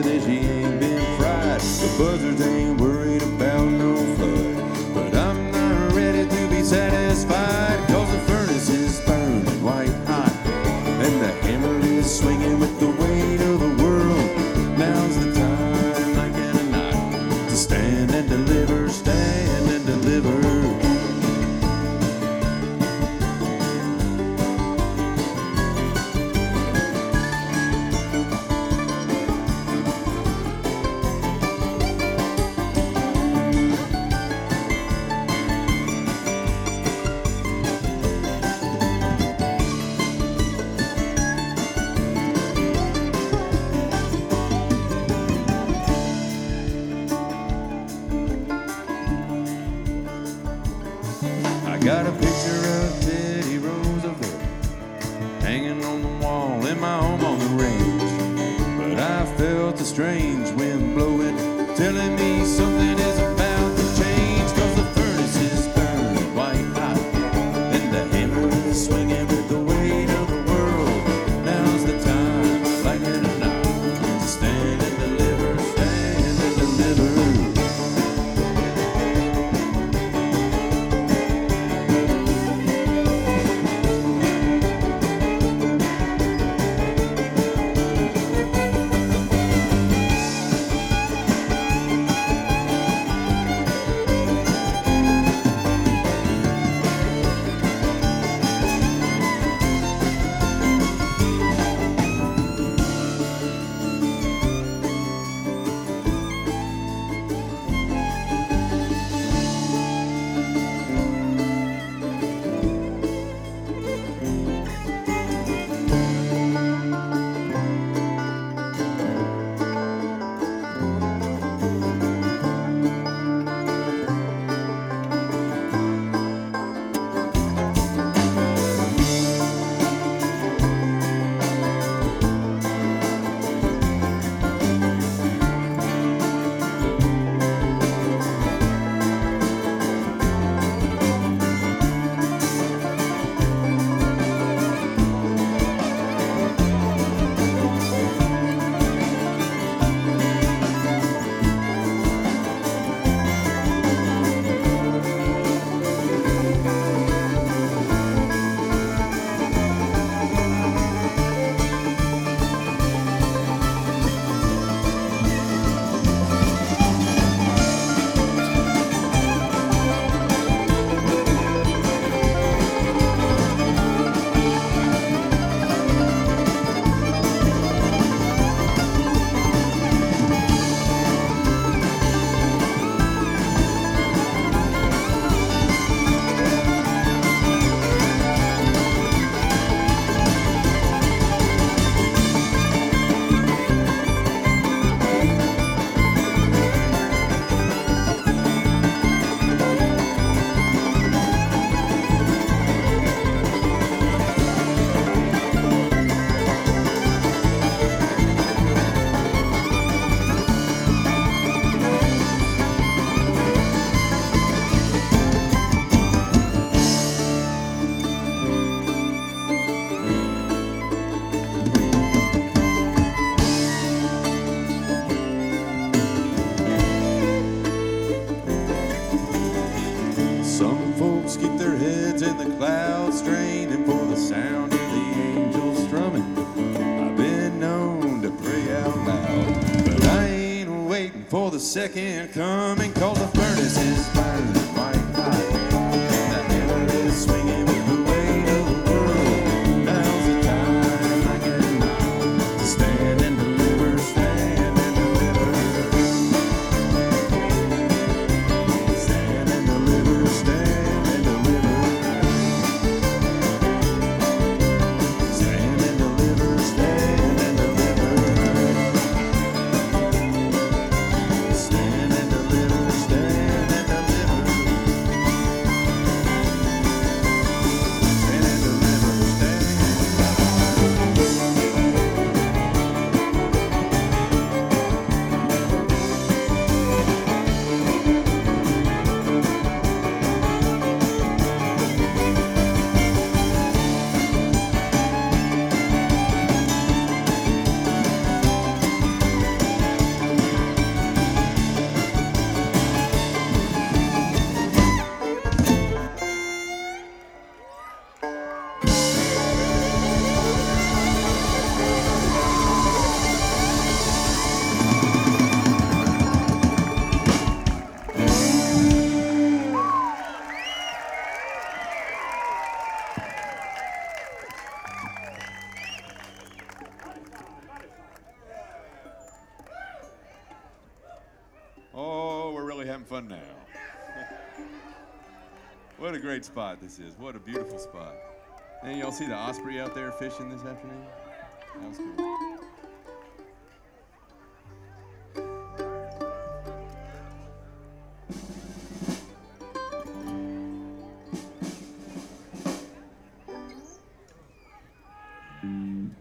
that she ain't been fried. The buzzards ain't worried about no flood. But I'm not ready to be satisfied, 'cause the furnace is burning white hot, and the hammer is swinging with the weight of the world. Now's the time, like in a night, to stand and deliver, stand and deliver. Got a picture of Teddy Roosevelt hanging on the wall in my home on the range. But I felt a strange wind blowing, telling me something is about to change, 'cause the furnace is burning white hot, and the hammer is swinging with the weight of the world. Now's the time, like in a night, to stand and deliver, stand and deliver. Some folks keep their heads in the clouds, straining for the sound of the angels strumming. I've been known to pray out loud, but I ain't waiting for the second coming, 'cause the furnace is burning white hot, and the hammer is swinging with the weight of the world. Now's the time, like in a night, to stand and deliver, stand and deliver. Stand and deliver, stand and deliver. Stand and deliver, stand and deliver. Stand and deliver, stand and deliver. having fun now. What a great spot this is. What a beautiful spot. And y'all see the osprey out there fishing this afternoon? That was cool.